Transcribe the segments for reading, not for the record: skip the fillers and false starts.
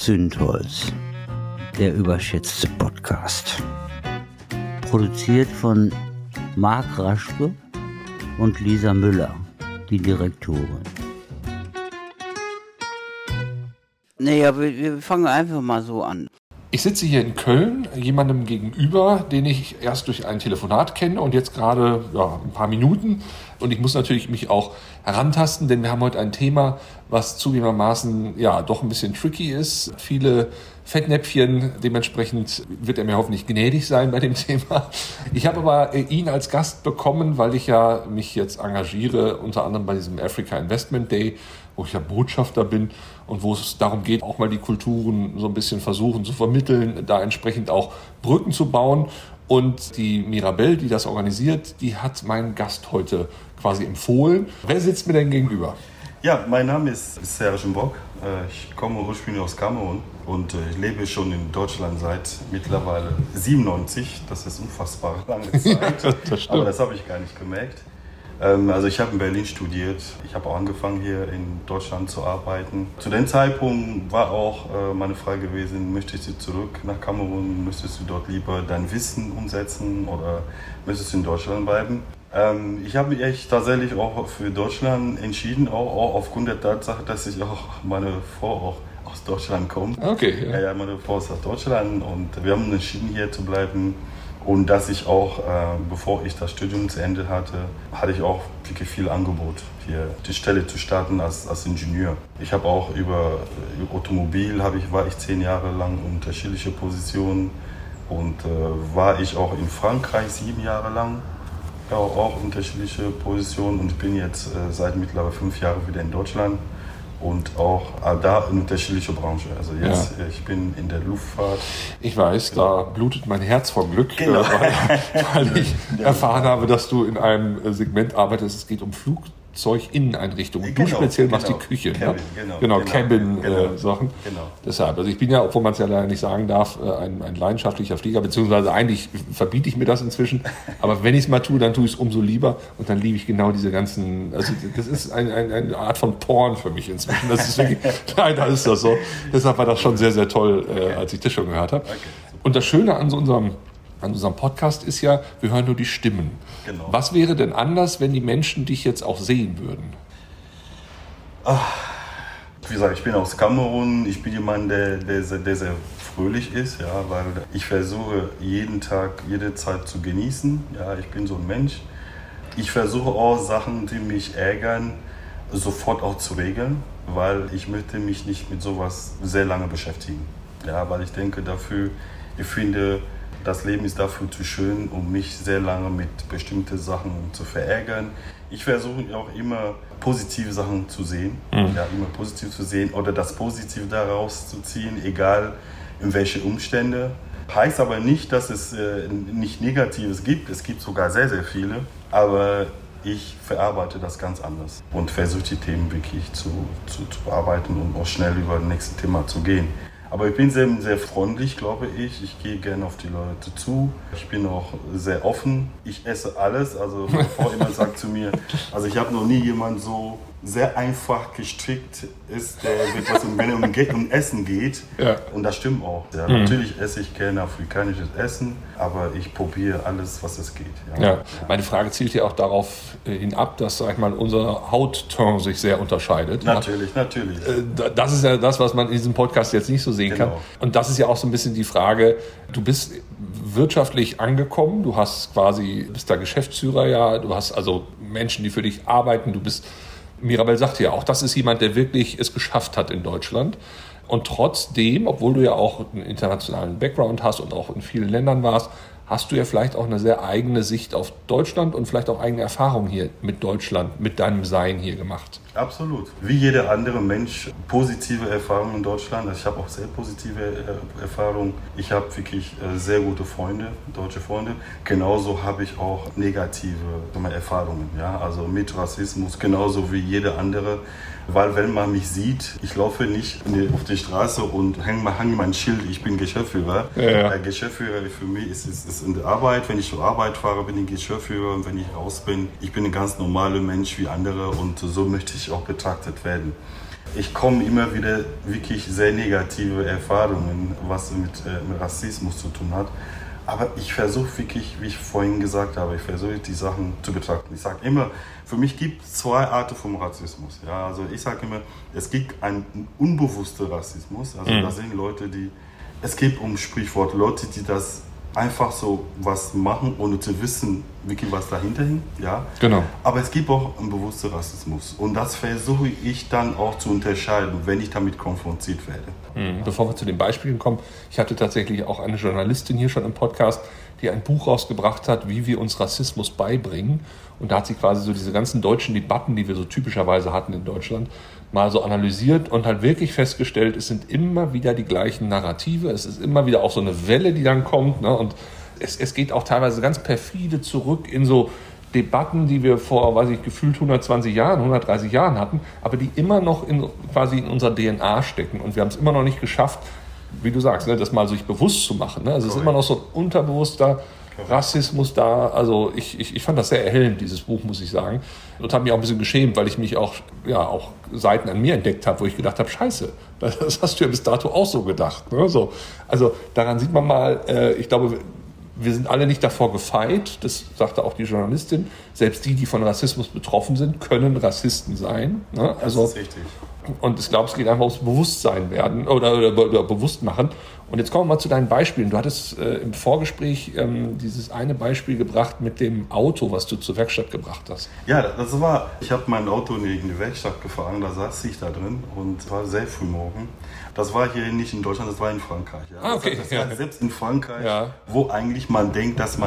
Zündholz, der überschätzte Podcast. Produziert von Marc Raschke und Lisa Müller, die Direktorin. Naja, wir fangen einfach mal so an. Ich sitze hier in Köln, jemandem gegenüber, den ich erst durch ein Telefonat kenne und jetzt gerade ein paar Minuten. Und ich muss natürlich mich auch herantasten, denn wir haben heute ein Thema, was zugegebenermaßen doch ein bisschen tricky ist. Viele Fettnäpfchen, dementsprechend wird er mir hoffentlich gnädig sein bei dem Thema. Ich habe aber ihn als Gast bekommen, weil ich ja mich jetzt engagiere, unter anderem bei diesem Africa Investment Day, wo ich ja Botschafter bin und wo es darum geht, auch mal die Kulturen so ein bisschen versuchen zu vermitteln, da entsprechend auch Brücken zu bauen. Und die Mirabelle, die das organisiert, die hat meinen Gast heute quasi empfohlen. Wer sitzt mir denn gegenüber? Ja, mein Name ist Serge Mbock. Ich komme ursprünglich aus Kamerun und ich lebe schon in Deutschland seit mittlerweile 97. Das ist unfassbar lange Zeit, das aber das habe ich gar nicht gemerkt. Also ich habe in Berlin studiert. Ich habe auch angefangen hier in Deutschland zu arbeiten. Zu dem Zeitpunkt war auch meine Frage gewesen, möchtest du zurück nach Kamerun? Möchtest du dort lieber dein Wissen umsetzen oder möchtest du in Deutschland bleiben? Ich habe mich tatsächlich auch für Deutschland entschieden, auch aufgrund der Tatsache, dass ich auch meine Frau auch aus Deutschland kommt. Okay. Ja, meine Frau ist aus Deutschland und wir haben entschieden, hier zu bleiben. Und dass ich auch, bevor ich das Studium zu Ende hatte ich auch wirklich viel Angebot, hier die Stelle zu starten als Ingenieur. Ich habe auch über Automobil war ich 10 Jahre lang in unterschiedliche Positionen und war ich auch in Frankreich 7 Jahre lang, auch unterschiedliche Positionen und bin jetzt seit mittlerweile 5 Jahren wieder in Deutschland. Und auch da in unterschiedliche Branchen. Also jetzt, ich bin in der Luftfahrt. Ich weiß, da blutet mein Herz vor Glück, weil ich erfahren habe, dass du in einem Segment arbeitest. Es geht um Flugzeuginneneinrichtungen. Und du speziell machst die Küche. Cabin-Sachen. Genau. Deshalb, also ich bin ja, obwohl man es ja leider nicht sagen darf, ein leidenschaftlicher Flieger, beziehungsweise eigentlich verbiete ich mir das inzwischen. Aber wenn ich es mal tue, dann tue ich es umso lieber. Und dann liebe ich genau diese ganzen, also das ist eine Art von Porn für mich inzwischen. Das ist wirklich, leider ist das so. Deshalb war das schon sehr, sehr toll, als ich das schon gehört habe. Okay. Und das Schöne an unserem Podcast ist ja, wir hören nur die Stimmen. Genau. Was wäre denn anders, wenn die Menschen dich jetzt auch sehen würden? Wie gesagt, ich bin aus Kamerun. Ich bin jemand, der sehr fröhlich ist, weil ich versuche jeden Tag, jede Zeit zu genießen. Ja, ich bin so ein Mensch. Ich versuche auch Sachen, die mich ärgern, sofort auch zu regeln, weil ich möchte mich nicht mit sowas sehr lange beschäftigen. Ja, weil ich denke ich finde, das Leben ist dafür zu schön, um mich sehr lange mit bestimmten Sachen zu verärgern. Ich versuche auch immer positive Sachen zu sehen, immer positiv zu sehen oder das Positive daraus zu ziehen, egal in welche Umstände. Heißt aber nicht, dass es nicht Negatives gibt. Es gibt sogar sehr, sehr viele, aber ich verarbeite das ganz anders und versuche die Themen wirklich zu bearbeiten und auch schnell über das nächste Thema zu gehen. Aber ich bin sehr, sehr freundlich, glaube ich. Ich gehe gerne auf die Leute zu. Ich bin auch sehr offen. Ich esse alles. Also meine Frau immer sagt zu mir, also ich habe noch nie jemanden so sehr einfach gestrickt ist, wenn es um Essen geht. Ja. Und das stimmt auch. Ja, natürlich esse ich gerne afrikanisches Essen, aber ich probiere alles, was es geht. Ja. Meine Frage zielt ja auch darauf hinab, dass, sag ich mal, unser Hautton sich sehr unterscheidet. Natürlich. Das ist ja das, was man in diesem Podcast jetzt nicht so sehen kann. Und das ist ja auch so ein bisschen die Frage, du bist wirtschaftlich angekommen, bist da Geschäftsführer, du hast also Menschen, die für dich arbeiten, Mirabelle sagte ja auch, das ist jemand, der wirklich es geschafft hat in Deutschland. Und trotzdem, obwohl du ja auch einen internationalen Background hast und auch in vielen Ländern warst, hast du ja vielleicht auch eine sehr eigene Sicht auf Deutschland und vielleicht auch eigene Erfahrungen hier mit Deutschland, mit deinem Sein hier gemacht. Absolut. Wie jeder andere Mensch positive Erfahrungen in Deutschland. Also ich habe auch sehr positive Erfahrungen. Ich habe wirklich sehr gute Freunde, deutsche Freunde. Genauso habe ich auch negative Erfahrungen. Ja? Also mit Rassismus, genauso wie jeder andere. Weil wenn man mich sieht, ich laufe nicht auf die Straße und hänge mein Schild, ich bin Geschäftsführer. Ja. Geschäftsführer für mich ist in der Arbeit. Wenn ich zur Arbeit fahre, bin ich Geschäftsführer. Und wenn ich raus bin, ich bin ein ganz normaler Mensch wie andere und so möchte ich auch betrachtet werden. ich komme immer wieder wirklich sehr negative Erfahrungen, was mit Rassismus zu tun hat. Aber ich versuche wirklich, wie ich vorhin gesagt habe, ich versuche die Sachen zu betrachten. Ich sage immer, für mich gibt es zwei Arten von Rassismus. Ja, also ich sage immer, es gibt einen unbewussten Rassismus. Also das sind Leute, es geht um Sprichwort, Leute, die das einfach so was machen, ohne zu wissen, wirklich was dahinter hängt. Ja? Genau. Aber es gibt auch einen bewussten Rassismus. Und das versuche ich dann auch zu unterscheiden, wenn ich damit konfrontiert werde. Bevor wir zu den Beispielen kommen, ich hatte tatsächlich auch eine Journalistin hier schon im Podcast, die ein Buch rausgebracht hat, wie wir uns Rassismus beibringen. Und da hat sie quasi so diese ganzen deutschen Debatten, die wir so typischerweise hatten in Deutschland, mal so analysiert und halt wirklich festgestellt, es sind immer wieder die gleichen Narrative, es ist immer wieder auch so eine Welle, die dann kommt, ne? Und es geht auch teilweise ganz perfide zurück in so Debatten, die wir vor, gefühlt 120 Jahren, 130 Jahren hatten, aber die immer noch quasi in unserer DNA stecken und wir haben es immer noch nicht geschafft, wie du sagst, ne, das mal sich bewusst zu machen. Ne? Also es ist immer noch so ein unterbewusster Rassismus da. Also ich fand das sehr erhellend, dieses Buch, muss ich sagen. Und habe mich auch ein bisschen geschämt, weil ich mich auch Seiten an mir entdeckt habe, wo ich gedacht habe, scheiße, das hast du ja bis dato auch so gedacht. Ne? So. Also daran sieht man mal, ich glaube, wir sind alle nicht davor gefeit, das sagte auch die Journalistin, selbst die von Rassismus betroffen sind, können Rassisten sein. Ne? Also, das ist richtig. Und ich glaube, es geht einfach ums Bewusstsein werden oder bewusst machen. Und jetzt kommen wir mal zu deinen Beispielen. Du hattest im Vorgespräch dieses eine Beispiel gebracht mit dem Auto, was du zur Werkstatt gebracht hast. Ja, ich habe mein Auto in die Werkstatt gefahren, da saß ich da drin und es war sehr früh morgen. Das war hier nicht in Deutschland, das war in Frankreich. Ja. Okay. Das war selbst in Frankreich, wo eigentlich man denkt, dass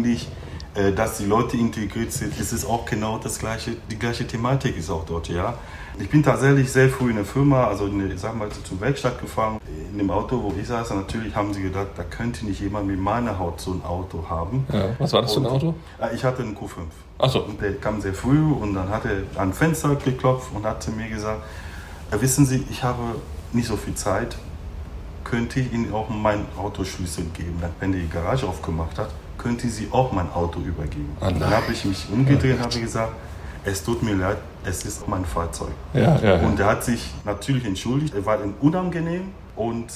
die Leute integriert sind, ist es auch genau die gleiche Thematik ist auch dort, ja. Ich bin tatsächlich sehr früh in der Firma, also zur Werkstatt gefahren. In dem Auto, wo ich saß, natürlich haben sie gedacht, da könnte nicht jemand mit meiner Haut so ein Auto haben. Ja. Was war das für ein Auto? Ich hatte einen Q5. Ach so. Und der kam sehr früh und dann hat er an ein Fenster geklopft und hat zu mir gesagt, wissen Sie, ich habe nicht so viel Zeit, könnte ich Ihnen auch meinen Autoschlüssel geben. Wenn die Garage aufgemacht hat, könnte Sie auch mein Auto übergeben. Dann habe ich mich umgedreht und habe gesagt, es tut mir leid, es ist mein Fahrzeug. Und er hat sich natürlich entschuldigt, er war unangenehm und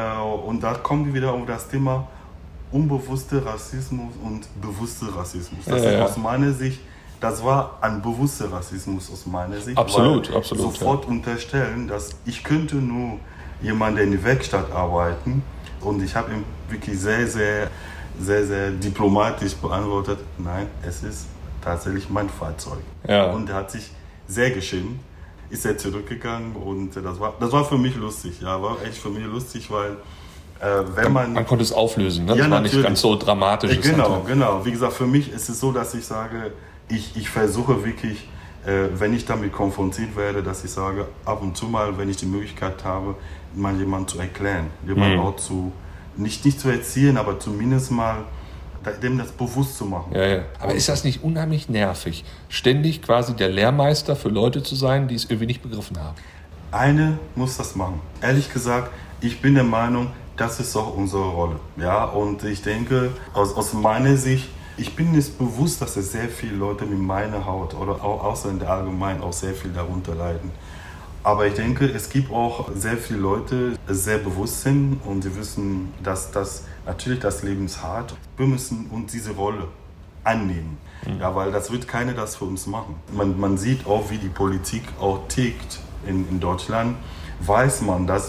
da kommen wir wieder auf das Thema unbewusster Rassismus und bewusster Rassismus. Das ist aus meiner Sicht, das war ein bewusster Rassismus aus meiner Sicht. Absolut. Sofort unterstellen, dass ich könnte nur jemand, der in der Werkstatt arbeiten und ich habe ihm wirklich sehr, sehr, sehr, sehr diplomatisch beantwortet, nein, es ist tatsächlich mein Fahrzeug. Ja. Und er hat sich sehr geschämt, ist er zurückgegangen und das war für mich lustig. Ja, war echt für mich lustig, weil wenn man konnte es auflösen, ne? Das war nicht ganz so dramatisch. Genau. Wie gesagt, für mich ist es so, dass ich sage, ich versuche wirklich, wenn ich damit konfrontiert werde, dass ich sage, ab und zu mal, wenn ich die Möglichkeit habe, mal jemanden zu erklären, jemanden auch nicht zu erziehen, aber zumindest mal dem das bewusst zu machen. Ja. Aber ist das nicht unheimlich nervig, ständig quasi der Lehrmeister für Leute zu sein, die es irgendwie nicht begriffen haben? Eine muss das machen. Ehrlich gesagt, ich bin der Meinung, das ist auch unsere Rolle. Ja, und ich denke, aus meiner Sicht, ich bin mir bewusst, dass es sehr viele Leute mit meiner Haut oder auch Ausländer allgemein auch sehr viel darunter leiden. Aber ich denke, es gibt auch sehr viele Leute, die sehr bewusst sind und sie wissen, dass natürlich das Leben ist hart. Wir müssen uns diese Rolle annehmen, ja, weil das wird keiner das für uns machen. Man sieht auch, wie die Politik auch tickt in Deutschland. Weiß man, dass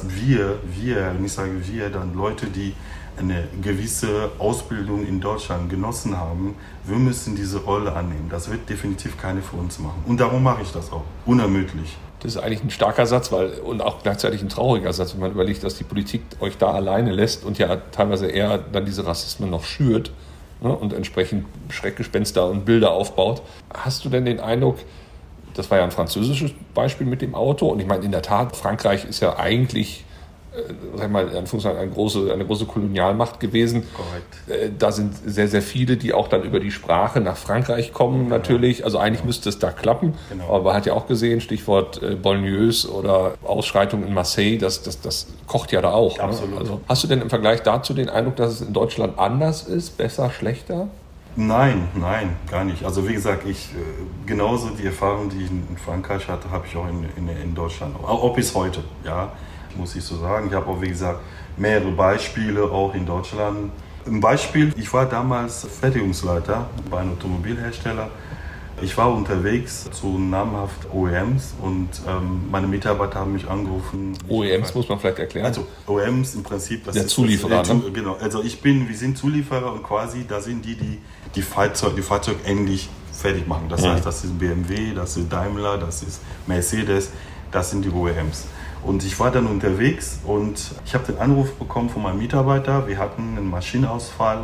ich sage wir, dann Leute, die eine gewisse Ausbildung in Deutschland genossen haben, wir müssen diese Rolle annehmen. Das wird definitiv keiner für uns machen. Und darum mache ich das auch, unermüdlich. Das ist eigentlich ein starker Satz und auch gleichzeitig ein trauriger Satz, wenn man überlegt, dass die Politik euch da alleine lässt und ja teilweise eher dann diese Rassismen noch schürt, ne, und entsprechend Schreckgespenster und Bilder aufbaut. Hast du denn den Eindruck, das war ja ein französisches Beispiel mit dem Auto und ich meine in der Tat, Frankreich ist ja eigentlich sag mal, in Anführungszeichen eine große Kolonialmacht gewesen. Korrekt. Da sind sehr, sehr viele, die auch dann über die Sprache nach Frankreich kommen natürlich. Also eigentlich müsste es da klappen. Genau. Aber man hat ja auch gesehen, Stichwort Banlieues oder Ausschreitungen in Marseille, das kocht ja da auch. Absolut. Ne? Also, hast du denn im Vergleich dazu den Eindruck, dass es in Deutschland anders ist, besser, schlechter? Nein, gar nicht. Also wie gesagt, genauso die Erfahrung, die ich in Frankreich hatte, habe ich auch in Deutschland. Auch bis heute, ja, muss ich so sagen. Ich habe auch, wie gesagt, mehrere Beispiele auch in Deutschland. Ein Beispiel, ich war damals Fertigungsleiter bei einem Automobilhersteller. Ich war unterwegs zu namhaften OEMs und meine Mitarbeiter haben mich angerufen. OEMs muss man vielleicht erklären. Also OEMs im Prinzip, das der ist Zulieferer. Genau, also wir sind Zulieferer und quasi da sind die Fahrzeug ähnlich fertig machen. Das heißt, das ist BMW, das ist Daimler, das ist Mercedes, das sind die OEMs. Und ich war dann unterwegs und ich habe den Anruf bekommen von meinem Mitarbeiter. Wir hatten einen Maschinenausfall.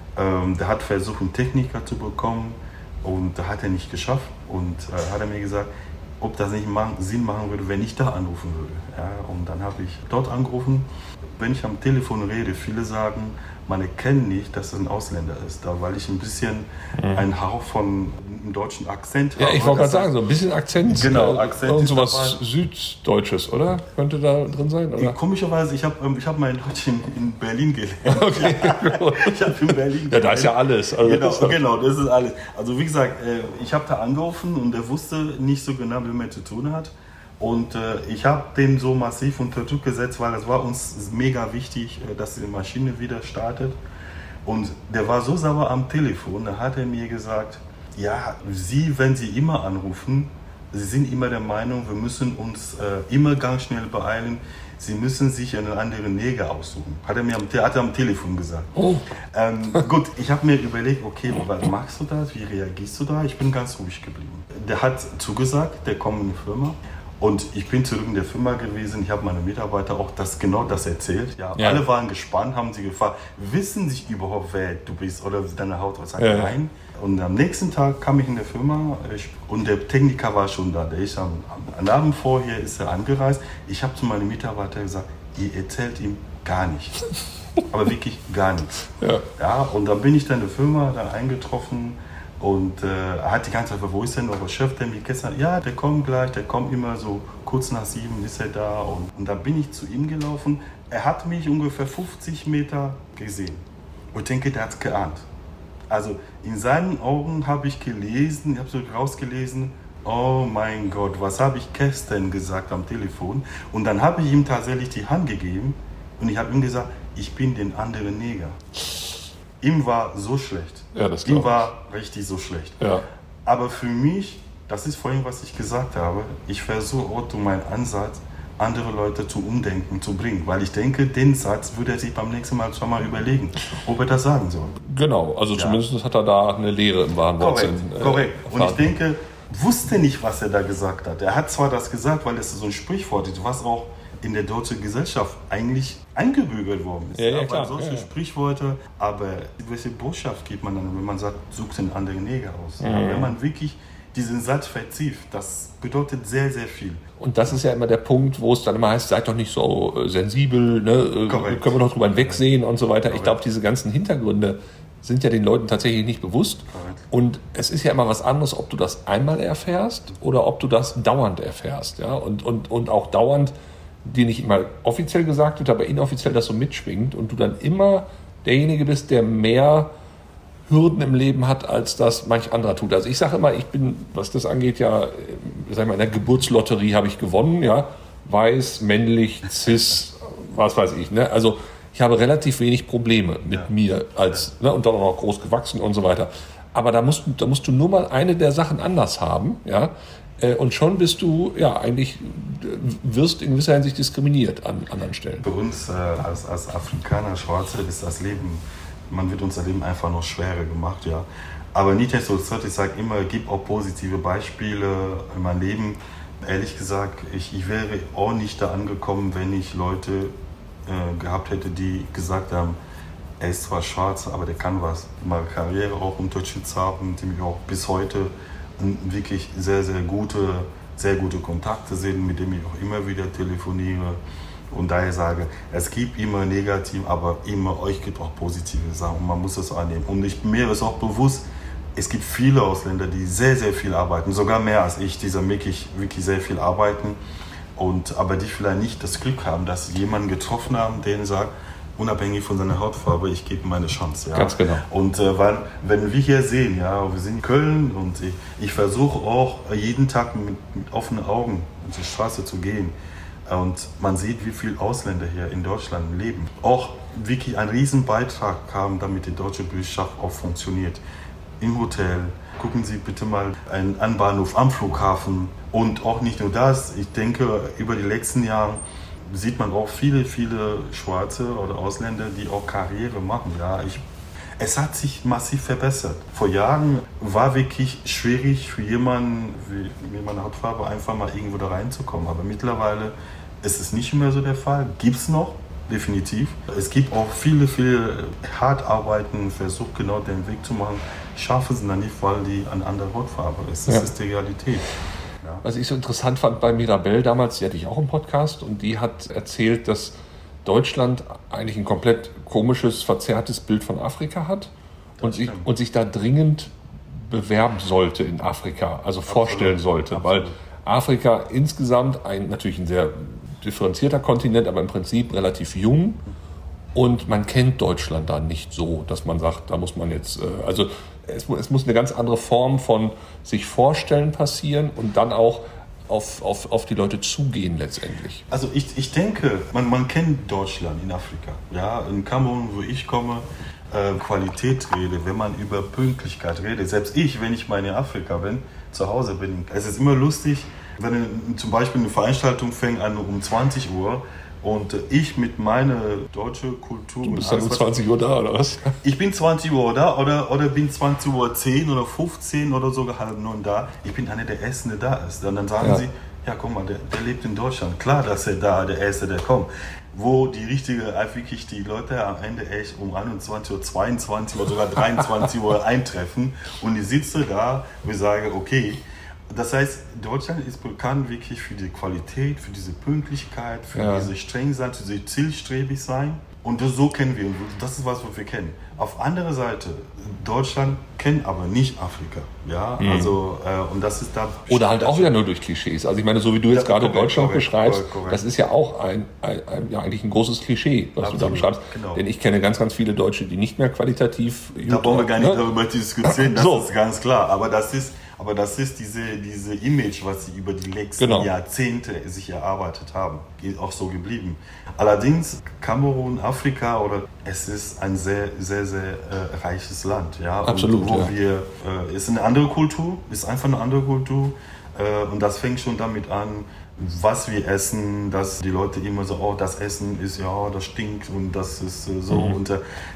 Der hat versucht, einen Techniker zu bekommen. Und da hat er nicht geschafft und hat er mir gesagt, ob das nicht Sinn machen würde, wenn ich da anrufen würde. Ja, und dann habe ich dort angerufen. Wenn ich am Telefon rede, viele sagen, man erkennt nicht, dass es ein Ausländer ist, da, weil ich ein bisschen einen Hauch von einem deutschen Akzent habe. Ja, ich wollte gerade sagen, so ein bisschen Akzent. Genau, Akzent. Und sowas Süddeutsches, oder? Könnte da drin sein? Oder? Komischerweise, ich hab mein Deutsch in Berlin gelernt. Okay, cool. Ich habe in Berlin gelernt. Ja, da ist ja alles. Also genau, das ist alles. Also wie gesagt, ich habe da angerufen und er wusste nicht so genau, wie man zu tun hat. Und ich habe den so massiv unter Druck gesetzt, weil es war uns mega wichtig, dass die Maschine wieder startet. Und der war so sauer am Telefon, da hat er mir gesagt, ja, wenn Sie immer anrufen, Sie sind immer der Meinung, wir müssen uns immer ganz schnell beeilen, Sie müssen sich einen anderen Neger aussuchen. Hat er am Telefon gesagt. Oh. Gut, ich habe mir überlegt, okay, was machst du da, wie reagierst du da? Ich bin ganz ruhig geblieben. Der hat zugesagt, der kommt in die Firma. Und ich bin zurück in der Firma gewesen, ich habe meine Mitarbeiter auch genau das erzählt. Ja, ja. Alle waren gespannt, haben sie gefragt, wissen sie überhaupt, wer du bist oder deine Haut aussieht? Ja. Nein. Und am nächsten Tag kam ich in der Firma und der Techniker war schon da. Der ist am Abend vorher ist er angereist. Ich habe zu meinen Mitarbeitern gesagt, ihr erzählt ihm gar nichts. Aber wirklich gar nichts. Ja. Ja, und dann bin ich dann in der Firma da eingetroffen. Und er hat die ganze Zeit, wo ist denn euer Chef, der mir gestern, ja, der kommt gleich, der kommt immer so kurz nach 7 ist er da. Und dann bin ich zu ihm gelaufen. Er hat mich ungefähr 50 Meter gesehen. Und ich denke, der hat es geahnt. Also in seinen Augen habe ich gelesen, ich habe so rausgelesen, oh mein Gott, was habe ich gestern gesagt am Telefon? Und dann habe ich ihm tatsächlich die Hand gegeben und ich habe ihm gesagt, ich bin den anderen Neger. Ihm war so schlecht. Ja, das ihm war richtig so schlecht. Ja. Aber für mich, das ist vorhin, was ich gesagt habe, ich versuche auch durch meinen Ansatz, andere Leute zu umdenken, zu bringen. Weil ich denke, den Satz würde er sich beim nächsten Mal schon mal überlegen, ob er das sagen soll. Genau, also ja. Zumindest hat er da eine Lehre im wahren Wortsinn. Korrekt. Und ich denke, wusste nicht, was er da gesagt hat. Er hat zwar das gesagt, weil es so ein Sprichwort ist, was auch in der deutschen Gesellschaft eigentlich eingebürgert worden ist. Ja, klar. Solche Sprichworte, aber welche Botschaft gibt man dann, wenn man sagt, sucht den anderen Neger aus? Ja, wenn man wirklich diesen Satz vertieft, das bedeutet sehr, sehr viel. Und das ist ja immer der Punkt, wo es dann immer heißt, seid doch nicht so sensibel, ne? Können wir doch drüber hinwegsehen und so weiter. Korrekt. Ich glaube, diese ganzen Hintergründe sind ja den Leuten tatsächlich nicht bewusst. Korrekt. Und es ist ja immer was anderes, ob du das einmal erfährst oder ob du das dauernd erfährst. Ja? Und auch dauernd dir nicht immer offiziell gesagt wird, aber inoffiziell das so mitschwingt und du dann immer derjenige bist, der mehr Hürden im Leben hat, als das manch anderer tut. Also ich sage immer, ich bin, was das angeht, ja, sag mal, in der Geburtslotterie habe ich gewonnen, ja, weiß, männlich, cis, was weiß ich, ne? Also ich habe relativ wenig Probleme mit mir als, ne, und dann auch noch groß gewachsen und so weiter. Aber da musst du nur mal eine der Sachen anders haben, ja, und schon bist du, ja, eigentlich wirst in gewisser Hinsicht diskriminiert an anderen Stellen. Für uns als Afrikaner, Schwarze, ist das Leben, man wird unser Leben einfach noch schwerer gemacht, ja. Aber nichtsdestotrotz, ich sage immer, gib auch positive Beispiele in meinem Leben. Ehrlich gesagt, ich wäre auch nicht da angekommen, wenn ich Leute gehabt hätte, die gesagt haben, er ist zwar schwarz, aber der kann was. Meine Karriere auch unterstützt haben, die mich auch bis heute wirklich sehr, sehr gute Kontakte sind, mit denen ich auch immer wieder telefoniere. Und daher sage, es gibt immer negativ, aber immer euch gibt auch positive Sachen und man muss das annehmen. Und mir ist auch bewusst, es gibt viele Ausländer, die sehr, sehr viel arbeiten, sogar mehr als ich, die wirklich sehr viel arbeiten, aber die vielleicht nicht das Glück haben, dass sie jemanden getroffen haben, der ihnen sagt, unabhängig von seiner Hautfarbe, ich gebe meine Chance. Ja. Ganz genau. Und wenn wir hier sehen, ja, wir sind in Köln und ich versuche auch jeden Tag mit offenen Augen auf die Straße zu gehen. Und man sieht, wie viele Ausländer hier in Deutschland leben. Auch wirklich einen riesen Beitrag haben, damit die deutsche Bürgerschaft auch funktioniert. Im Hotel, gucken Sie bitte mal einen Anbahnhof am Flughafen. Und auch nicht nur das, ich denke, über die letzten Jahre sieht man auch viele Schwarze oder Ausländer, die auch Karriere machen. Ja, es hat sich massiv verbessert. Vor Jahren war wirklich schwierig für jemanden wie meine Hautfarbe einfach mal irgendwo da reinzukommen. Aber mittlerweile ist es nicht mehr so der Fall. Gibt es noch, definitiv. Es gibt auch viele hart arbeiten, versuchen genau den Weg zu machen, schaffen es dann nicht, weil die eine andere Hautfarbe ist. Das ist die Realität. Ja. Was ich so interessant fand bei Mirabelle damals, die hatte ich auch im Podcast und die hat erzählt, dass Deutschland eigentlich ein komplett komisches, verzerrtes Bild von Afrika hat und sich da dringend bewerben sollte in Afrika, also vorstellen sollte, weil Afrika insgesamt natürlich ein sehr differenzierter Kontinent, aber im Prinzip relativ jung und man kennt Deutschland da nicht so, dass man sagt, da muss man jetzt, also es muss eine ganz andere Form von sich vorstellen passieren und dann auch auf die Leute zugehen letztendlich. Also ich denke, man kennt Deutschland in Afrika. Ja, in Kamerun, wo ich komme, Qualität rede, wenn man über Pünktlichkeit redet. Selbst ich, wenn ich mal in Afrika bin, zu Hause bin, es ist immer lustig, wenn zum Beispiel eine Veranstaltung fängt an um 20 Uhr und ich mit meiner deutschen Kultur... Du bist dann um 20 Uhr da, oder was? Ich bin 20 Uhr da oder bin 20 Uhr 10 oder 15 oder sogar halb 9 da. Ich bin einer der Ersten, der da ist. Und dann sagen sie, ja guck mal, der lebt in Deutschland. Klar, dass er da der Erste, der kommt. Wo die wirklich die Leute am Ende echt um 21 Uhr, 22 Uhr, sogar 23 Uhr eintreffen und ich sitze da und ich sage, okay, das heißt, Deutschland ist bekannt wirklich für die Qualität, für diese Pünktlichkeit, für diese streng sein, für diese zielstrebig sein. Und so kennen wir uns. Das ist was wir kennen. Auf andere Seite, Deutschland kennt aber nicht Afrika. Ja, also, und das ist da. Oder halt auch wieder nur durch Klischees. Also ich meine, so wie du jetzt gerade Deutschland beschreibst, das ist ja auch eigentlich ein großes Klischee, was du da beschreibst. Genau. Denn ich kenne ganz, ganz viele Deutsche, die nicht mehr qualitativ. Da wollen wir gar nicht darüber diskutieren, das ist ganz klar. Aber das ist diese Image, was sie über die letzten Jahrzehnte sich erarbeitet haben, ist auch so geblieben. Allerdings Kamerun, Afrika, es ist ein sehr, sehr, sehr reiches Land. Ja? Absolut. Und ist eine andere Kultur, ist einfach eine andere Kultur. Und das fängt schon damit an, was wir essen, dass die Leute immer so, oh, das Essen ist, das stinkt und das ist so und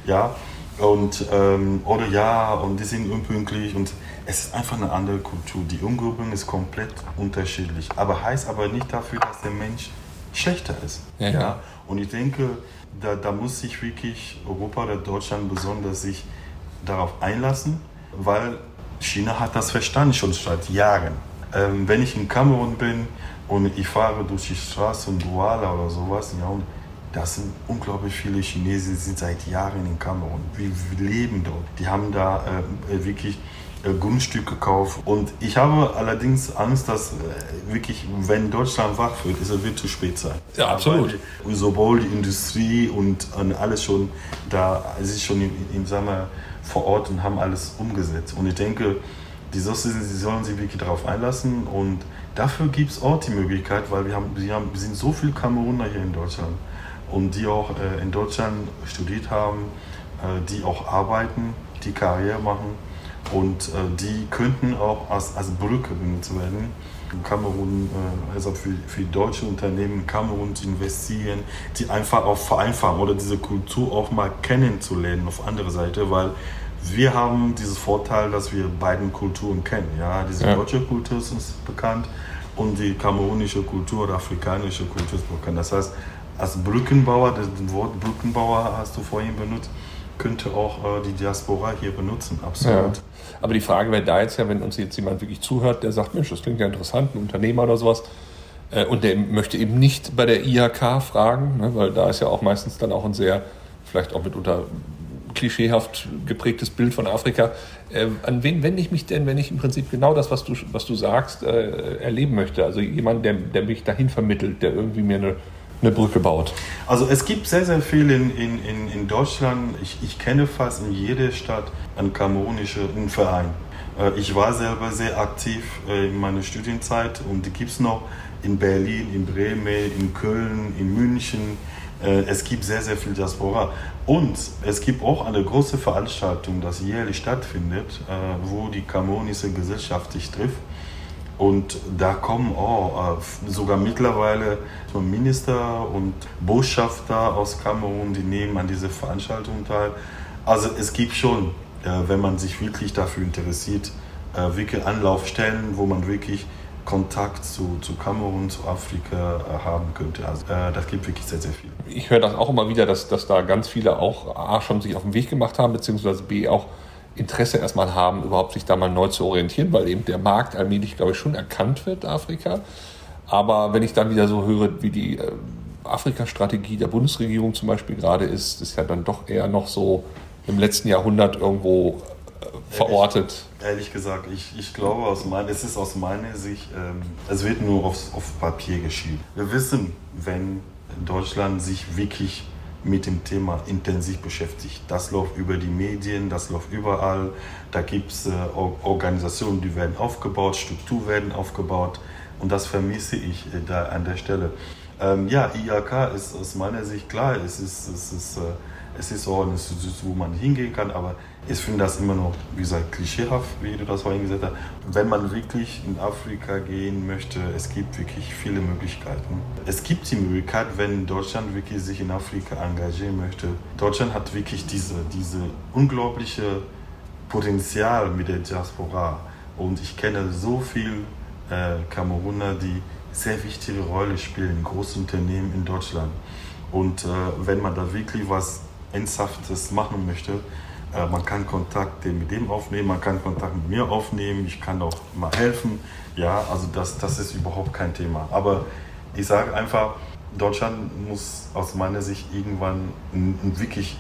und die sind unpünktlich und es ist einfach eine andere Kultur. Die Umgebung ist komplett unterschiedlich, aber heißt aber nicht dafür, dass der Mensch schlechter ist. Ja. Und ich denke, da muss sich wirklich Europa oder Deutschland besonders sich darauf einlassen, weil China hat das verstanden schon seit Jahren. Wenn ich in Kamerun bin und ich fahre durch die Straße in Douala oder sowas, und das sind unglaublich viele Chinesen, die sind seit Jahren in Kamerun. Wir leben dort. Die haben da wirklich Grundstück gekauft. Und ich habe allerdings Angst, dass wirklich, wenn Deutschland wach wird, wird zu spät sein. Ja, absolut. Weil sowohl die Industrie und alles schon da, es ist schon vor Ort und haben alles umgesetzt. Und ich denke, sie sollen sich wirklich darauf einlassen. Und dafür gibt es auch die Möglichkeit, weil wir sind so viele Kameruner hier in Deutschland. Und die auch in Deutschland studiert haben, die auch arbeiten, die Karriere machen und die könnten auch als Brücke benutzt werden. In Kamerun, also für deutsche Unternehmen in Kamerun zu investieren, die einfach auch vereinfachen oder diese Kultur auch mal kennenzulernen auf andere Seite, weil wir haben dieses Vorteil, dass wir beiden Kulturen kennen. Ja, diese deutsche Kultur ist uns bekannt und die kamerunische Kultur oder afrikanische Kultur ist bekannt. Das heißt, als Brückenbauer, das Wort Brückenbauer hast du vorhin benutzt, könnte auch die Diaspora hier benutzen, absolut. Ja. Aber die Frage wäre da jetzt wenn uns jetzt jemand wirklich zuhört, der sagt, Mensch, das klingt ja interessant, ein Unternehmer oder sowas, und der möchte eben nicht bei der IHK fragen, ne, weil da ist ja auch meistens dann auch ein sehr, vielleicht auch mitunter klischeehaft geprägtes Bild von Afrika. An wen wende ich mich denn, wenn ich im Prinzip genau das, was du sagst, erleben möchte? Also jemand, der mich dahin vermittelt, der irgendwie mir eine eine Brücke baut? Also es gibt sehr, sehr viel in Deutschland. Ich kenne fast in jeder Stadt einen kamerunischen Verein. Ich war selber sehr aktiv in meiner Studienzeit und die gibt es noch in Berlin, in Bremen, in Köln, in München. Es gibt sehr, sehr viel Diaspora. Und es gibt auch eine große Veranstaltung, das jährlich stattfindet, wo die kamerunische Gesellschaft sich trifft. Und da kommen auch sogar mittlerweile Minister und Botschafter aus Kamerun, die nehmen an dieser Veranstaltung teil. Also es gibt schon, wenn man sich wirklich dafür interessiert, wirklich Anlaufstellen, wo man wirklich Kontakt zu Kamerun, zu Afrika haben könnte. Also das gibt wirklich sehr, sehr viel. Ich höre das auch immer wieder, dass da ganz viele auch A, schon sich auf den Weg gemacht haben, beziehungsweise B, auch Interesse erstmal haben, überhaupt sich da mal neu zu orientieren, weil eben der Markt allmählich, glaube ich, schon erkannt wird, Afrika. Aber wenn ich dann wieder so höre, wie die Afrika-Strategie der Bundesregierung zum Beispiel gerade ist ja dann doch eher noch so im letzten Jahrhundert irgendwo verortet. Ehrlich gesagt, ich glaube, es ist aus meiner Sicht, es wird nur auf Papier geschrieben. Wir wissen, wenn Deutschland sich wirklich mit dem Thema intensiv beschäftigt. Das läuft über die Medien, das läuft überall. Da gibt es Organisationen, die werden aufgebaut, Strukturen werden aufgebaut und das vermisse ich da an der Stelle. IAK ist aus meiner Sicht klar, es ist auch eine Institution, wo man hingehen kann, aber ich finde das immer noch, wie gesagt, klischeehaft, wie du das vorhin gesagt hast. Wenn man wirklich in Afrika gehen möchte, es gibt wirklich viele Möglichkeiten. Es gibt die Möglichkeit, wenn Deutschland wirklich sich in Afrika engagieren möchte. Deutschland hat wirklich diese unglaubliche Potenzial mit der Diaspora. Und ich kenne so viele Kameruner, die sehr wichtige Rolle spielen in großen Unternehmen in Deutschland. Und wenn man da wirklich was Ernsthaftes machen möchte, man kann Kontakt mit dem aufnehmen, man kann Kontakt mit mir aufnehmen, ich kann auch mal helfen. Ja, also das ist überhaupt kein Thema. Aber ich sage einfach, Deutschland muss aus meiner Sicht irgendwann wirklich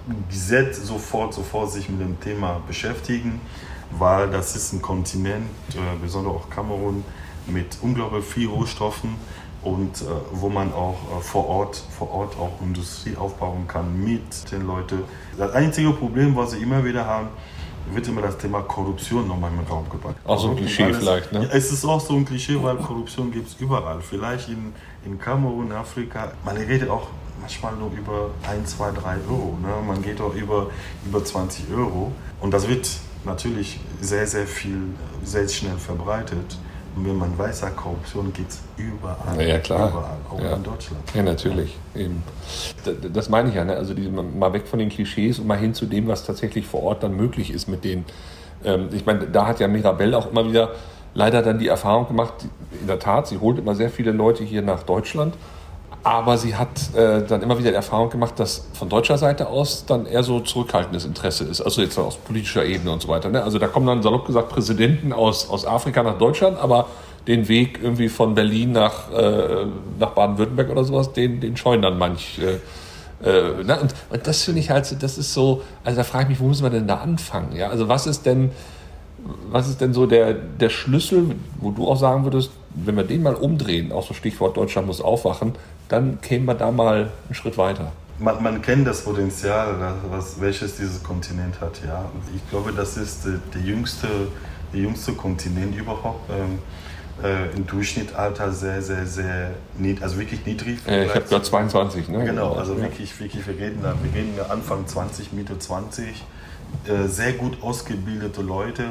sofort sich mit dem Thema beschäftigen, weil das ist ein Kontinent, besonders auch Kamerun, mit unglaublich viel Rohstoffen und wo man auch vor Ort auch Industrie aufbauen kann mit den Leuten. Das einzige Problem, was sie immer wieder haben, wird immer das Thema Korruption nochmal in den Raum gebracht. Auch so ein Klischee vielleicht, ne? Ja, es ist auch so ein Klischee, weil Korruption gibt es überall. Vielleicht in Kamerun, Afrika, man redet auch manchmal nur über 1, 2, 3 Euro. Ne? Man geht auch über 20 Euro. Und das wird natürlich sehr, sehr schnell verbreitet. Und wenn man weiß, Korruption gibt es überall. Ja, klar. Überall, auch in Deutschland. Ja, natürlich. Eben. Das meine ich ja, ne? Also mal weg von den Klischees und mal hin zu dem, was tatsächlich vor Ort dann möglich ist mit denen. Ich meine, da hat ja Mirabell auch immer wieder leider dann die Erfahrung gemacht, in der Tat, sie holt immer sehr viele Leute hier nach Deutschland, aber sie hat dann immer wieder die Erfahrung gemacht, dass von deutscher Seite aus dann eher so zurückhaltendes Interesse ist, also jetzt aus politischer Ebene und so weiter. Ne? Also da kommen dann salopp gesagt Präsidenten aus Afrika nach Deutschland, aber den Weg irgendwie von Berlin nach Baden-Württemberg oder sowas, den scheuen dann manch. Ne? Und das finde ich halt, das ist so, also da frage ich mich, wo müssen wir denn da anfangen? Ja? Also was ist denn so der Schlüssel, wo du auch sagen würdest, wenn wir den mal umdrehen, auch so Stichwort Deutschland muss aufwachen, dann kämen wir da mal einen Schritt weiter. Man kennt das Potenzial, welches dieses Kontinent hat. Ja. Ich glaube, das ist der jüngste Kontinent überhaupt. Im Durchschnittsalter sehr, sehr, sehr also wirklich niedrig. Ich habe gerade 22. Ne? Genau, also wirklich, wir reden Anfang 20, Mitte 20. Sehr gut ausgebildete Leute.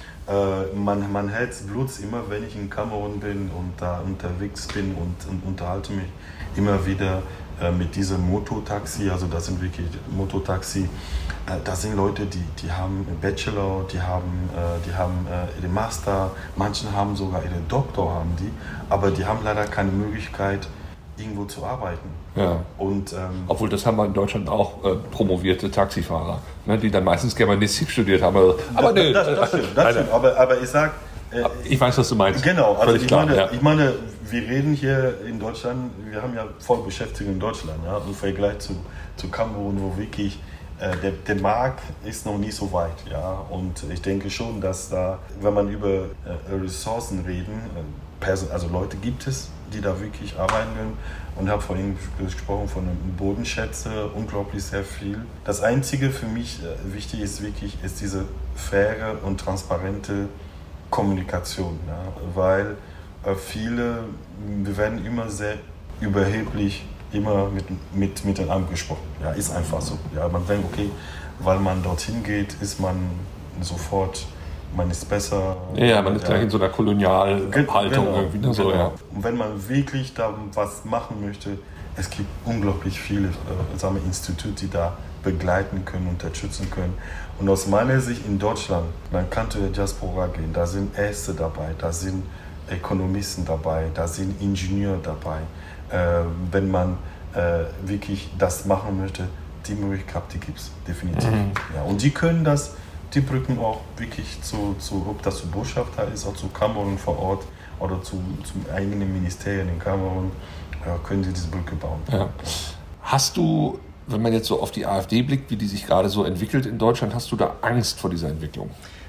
Man hält Blut immer, wenn ich in Kamerun bin und da unterwegs bin und unterhalte mich immer wieder mit diesem Mototaxi. Also das sind wirklich Mototaxi. Das sind Leute, die haben einen Bachelor, die haben den Master, manche haben sogar ihren Doktor, aber die haben leider keine Möglichkeit, irgendwo zu arbeiten. Ja. Und, obwohl, das haben wir in Deutschland auch promovierte Taxifahrer, ne, die dann meistens Germanistik studiert haben. Aber das stimmt. Aber ich sag... ich weiß, was du meinst. Genau, also ich meine, wir reden hier in Deutschland, wir haben ja Vollbeschäftigung in Deutschland, ja, im Vergleich zu Kamerun, wo wirklich der Markt ist noch nicht so weit. Ja, und ich denke schon, dass da, wenn man über Ressourcen reden, also Leute gibt es, die da wirklich arbeiten können. Und habe vorhin gesprochen von Bodenschätze, unglaublich sehr viel. Das Einzige für mich wichtig ist wirklich, ist diese faire und transparente Kommunikation. Ja? Weil wir werden immer sehr überheblich, immer mit den Armen gesprochen. Ja, ist einfach so. Ja, man denkt, okay, weil man dorthin geht, ist man sofort, man ist besser. Ja, man ist gleich in so einer Kolonialhaltung genau, irgendwie. Ne? So, genau. ja. Und wenn man wirklich da was machen möchte, es gibt unglaublich viele Institute, die da begleiten können, unterstützen können. Und aus meiner Sicht in Deutschland, man kann zu der Diaspora gehen, da sind Ärzte dabei, da sind Ökonomisten dabei, da sind Ingenieure dabei. Wenn man wirklich das machen möchte, die Möglichkeit, die gibt es definitiv. Ja, und die können die Brücken auch wirklich ob das zu Botschafter ist, auch zu Kamerun vor Ort oder zum eigenen Ministerium in Kamerun, können sie diese Brücke bauen. Ja. Hast du, wenn man jetzt so auf die AfD blickt, wie die sich gerade so entwickelt in Deutschland, hast du da Angst vor dieser Entwicklung?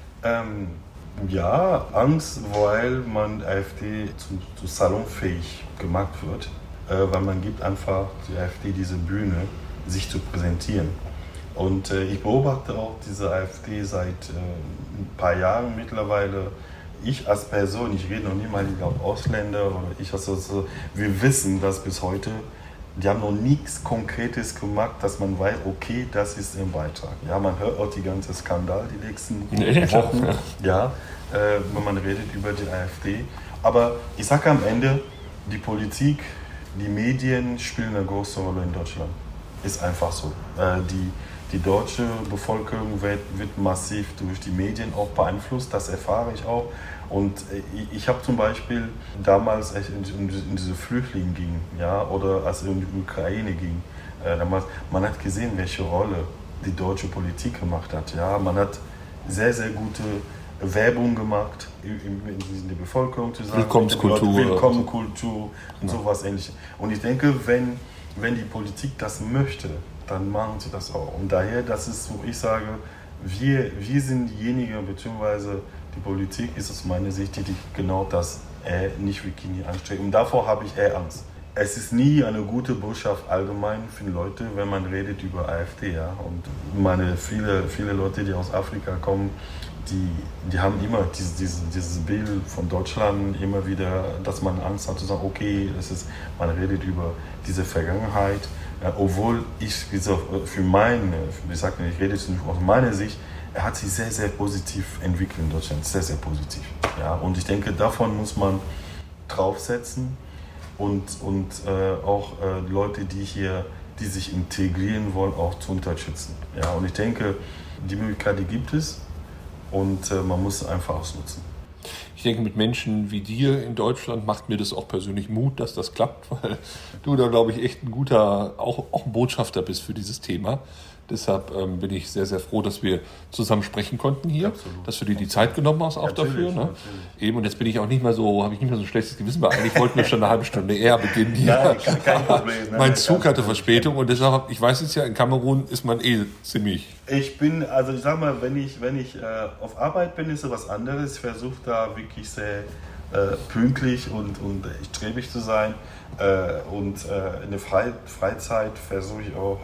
Ja, Angst, weil man AfD zu salonfähig gemacht wird, weil man gibt einfach die AfD diese Bühne, sich zu präsentieren. Und ich beobachte auch diese AfD seit ein paar Jahren mittlerweile. Ich als Person, ich rede noch nie mal über Ausländer oder wir wissen das bis heute. Die haben noch nichts Konkretes gemacht, dass man weiß, okay, das ist ein Beitrag. Ja, man hört auch die ganze Skandal die nächsten Wochen, ja, wenn man redet über die AfD. Aber ich sage am Ende, die Politik, die Medien spielen eine große Rolle in Deutschland. Ist einfach so. Die deutsche Bevölkerung wird massiv durch die Medien auch beeinflusst, das erfahre ich auch. Und ich habe zum Beispiel damals, als es um diese Flüchtlinge ging, ja, oder als es um die Ukraine ging, damals, man hat gesehen, welche Rolle die deutsche Politik gemacht hat. Ja. Man hat sehr, sehr gute Werbung gemacht in der Bevölkerung zu sagen, Willkommenskultur und sowas Ähnliches. Und ich denke, wenn die Politik das möchte, dann machen sie das auch. Und daher, das ist, wo ich sage, wir sind diejenigen, beziehungsweise die Politik ist aus meiner Sicht, die genau das nicht wirklich anstrebt. Und davor habe ich eher Angst. Es ist nie eine gute Botschaft allgemein für die Leute, wenn man redet über AfD. Ja? Und viele Leute, die aus Afrika kommen, die haben immer dieses Bild von Deutschland immer wieder, dass man Angst hat zu sagen, okay, man redet über diese Vergangenheit. Obwohl ich rede jetzt nicht aus meiner Sicht, er hat sich sehr, sehr positiv entwickelt in Deutschland, sehr, sehr positiv. Ja, und ich denke, davon muss man draufsetzen und auch Leute, die sich integrieren wollen, auch zu unterstützen. Ja, und ich denke, die Möglichkeit, die gibt es und man muss es einfach ausnutzen. Ich denke, mit Menschen wie dir in Deutschland macht mir das auch persönlich Mut, dass das klappt, weil du da, glaube ich, echt ein guter, auch ein Botschafter bist für dieses Thema. Deshalb bin ich sehr, sehr froh, dass wir zusammen sprechen konnten hier, absolut, dass du dir die Zeit genommen hast auch dafür. Ne? Eben, und jetzt bin ich auch nicht mehr so, habe ich nicht mehr so ein schlechtes Gewissen, weil eigentlich wollten wir schon eine halbe Stunde eher beginnen hier. Nein, kein Problem. Mein Zug hatte Verspätung und deshalb, ich weiß jetzt ja, in Kamerun ist man ziemlich. Ich sag mal, wenn ich auf Arbeit bin, ist es was anderes. Ich versuche da wirklich sehr pünktlich und strebig zu sein. In der Freizeit versuche ich auch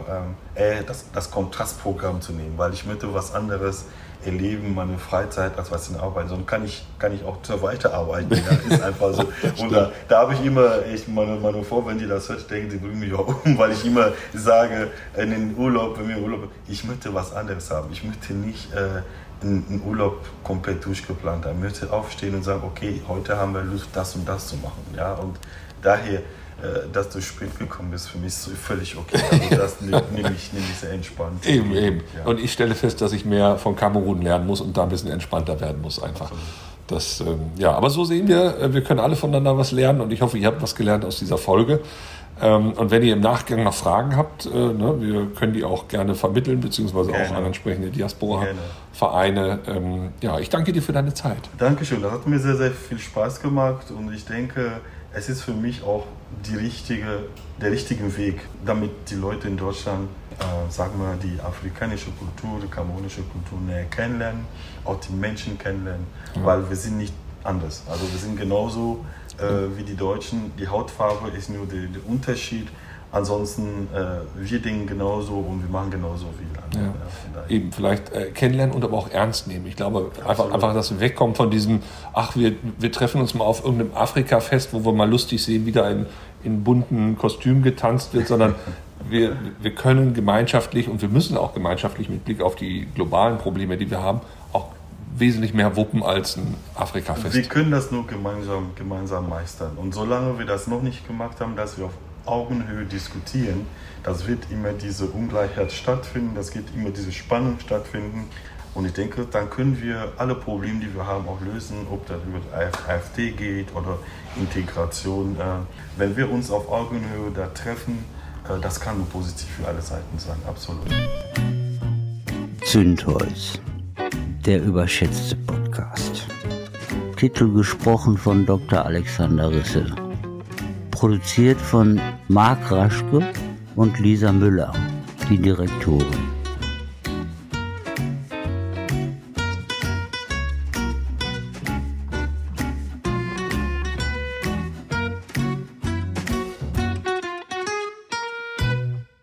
das Kontrastprogramm zu nehmen, weil ich möchte was anderes erleben, meine Freizeit, als was in der Arbeit. Sonst kann ich auch weiterarbeiten. Ja, ist einfach so. Und da habe ich immer, meine Frau, wenn die das hört, denken, sie bringen mich auch um, weil ich immer sage, wenn wir im Urlaub, ich möchte was anderes haben. Ich möchte nicht einen Urlaub komplett durchgeplant haben. Ich möchte aufstehen und sagen, okay, heute haben wir Lust, das und das zu machen. Ja, und daher, dass du spät gekommen bist, für mich ist völlig okay. Also das nehme ich sehr entspannt. Eben. Ja. Und ich stelle fest, dass ich mehr von Kamerun lernen muss und da ein bisschen entspannter werden muss einfach. Das, aber so sehen wir können alle voneinander was lernen und ich hoffe, ihr habt was gelernt aus dieser Folge. Und wenn ihr im Nachgang noch Fragen habt, wir können die auch gerne vermitteln, beziehungsweise gerne auch an entsprechende Diaspora-Vereine. Ich danke dir für deine Zeit. Dankeschön, das hat mir sehr, sehr viel Spaß gemacht und ich denke, es ist für mich auch der richtige Weg, damit die Leute in Deutschland, die afrikanische Kultur, die kamerunische Kultur näher kennenlernen, auch die Menschen kennenlernen, weil wir sind nicht anders. Also wir sind genauso wie die Deutschen. Die Hautfarbe ist nur der Unterschied. Ansonsten, wir denken genauso und wir machen genauso wie andere. Ja. Eben, vielleicht kennenlernen und aber auch ernst nehmen. Ich glaube, einfach, dass wir wegkommen von diesem, wir treffen uns mal auf irgendeinem Afrika-Fest, wo wir mal lustig sehen, wie da in bunten Kostümen getanzt wird, sondern wir können gemeinschaftlich und wir müssen auch gemeinschaftlich mit Blick auf die globalen Probleme, die wir haben, auch wesentlich mehr wuppen als ein Afrika-Fest. Wir können das nur gemeinsam meistern. Und solange wir das noch nicht gemacht haben, dass wir auf Augenhöhe diskutieren, das wird immer diese Ungleichheit stattfinden, das wird immer diese Spannung stattfinden. Und ich denke, dann können wir alle Probleme, die wir haben, auch lösen, ob das über die AfD geht oder Integration. Wenn wir uns auf Augenhöhe da treffen, das kann nur positiv für alle Seiten sein, absolut. Zündholz, der überschätzte Podcast. Titel gesprochen von Dr. Alexander Risse. Produziert von Marc Raschke und Lisa Müller, die Direktorin.